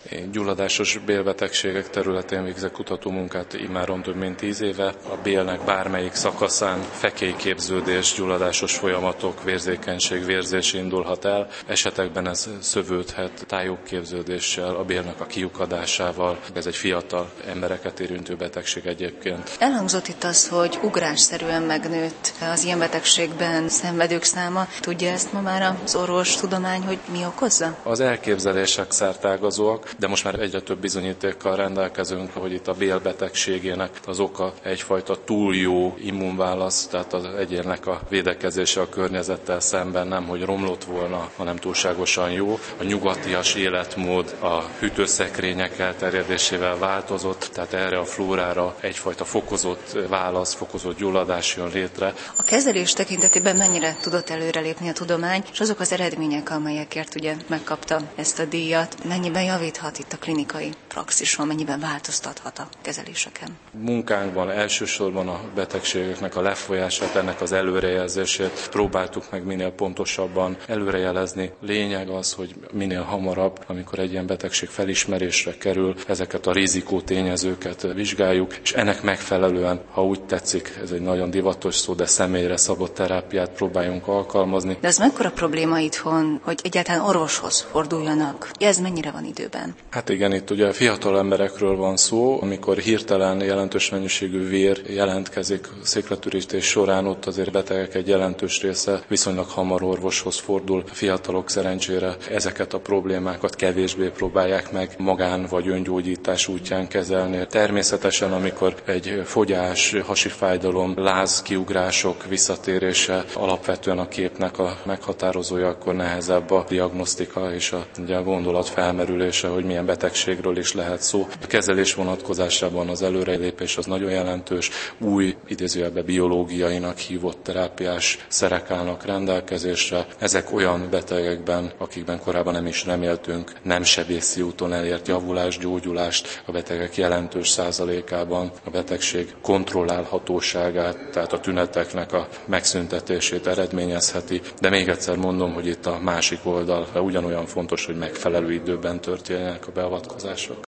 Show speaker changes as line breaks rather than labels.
Én gyulladásos bélbetegségek területén végzek kutatómunkát immáron több mint 10 éve. A bélnek bármelyik szakaszán fekélyképződés, gyulladásos folyamatok, vérzékenység, vérzés indulhat el. Esetekben ez szövődhet tájukképződéssel, a bélnek a kiukadásával. Ez egy fiatal embereket érintő betegség egyébként.
Elhangzott itt az, hogy ugrásszerűen megnőtt az ilyen betegségben szenvedők száma. Tudja ezt ma már az orvostudomány, hogy mi okozza?
Az elképzelések szertágazóak, de most már egyre több bizonyítékkal rendelkezünk, hogy itt a bélbetegségének az oka egyfajta túl jó immunválasz, tehát az egyénnek a védekezése a környezettel szemben nem, hogy romlott volna, hanem túlságosan jó. A nyugatias életmód a hűtőszekrények elterjedésével változott, tehát erre a flórára egyfajta fokozott válasz, fokozott gyulladás jön létre.
A kezelés tekintetében mennyire tudott előrelépni a tudomány, és azok az eredmények, amelyekért ugye megkapta ezt a díjat, mennyiben javíthat itt a klinikai praxison, mennyiben változtathat a kezeléseken?
Munkánkban elsősorban a betegségeknek a lefolyását, ennek az előrejelzését próbáltuk meg minél pontosabban előrejelezni. Lényeg az, hogy minél hamarabb, amikor egy ilyen betegség felismerésre kerül, ezeket a rizikótényezőket vizsgáljuk, és ennek megfelelően, ha úgy tetszik, ez egy nagyon divatos szó, de személyre szabott terápiát próbáljunk alkalmazni.
De ez mekkora probléma itthon, hogy egyáltalán orvoshoz forduljanak? Ez mennyire van időben?
Hát igen, itt ugye fiatal emberekről van szó, amikor hirtelen jelentős mennyiségű vér jelentkezik szikletürítés során, ott azért betegek egy jelentős része viszonylag hamar orvoshoz fordul. A fiatalok szerencsére ezeket a problémákat kevésbé próbálják meg magán vagy öngyógyítás útján kezelni. Természetesen, amikor egy fogyás, hasi fájdalom, láz, kiugrások visszatérése alapvetően a képnek a meghatározója, akkor nehezebb a diagnosztika és a gondolat felmerülése, hogy milyen betegségről is lehet szó. A kezelés vonatkozásában az előrelépés az nagyon jelentős, új, idézőjelben biológiainak hívott terápiás szerek állnak rendelkezésre. Ezek olyan betegekben, akikben korábban nem is reméltünk, nem sebészi úton elért javulást, gyógyulást, a betegek jelentős százalékában a betegség kontrollálhatóságát, tehát a tüneteknek a megszüntetését eredményezheti. De még egyszer mondom, hogy itt a másik oldal ugyanolyan fontos, hogy megfelelő időben történjenek a beavatkozások.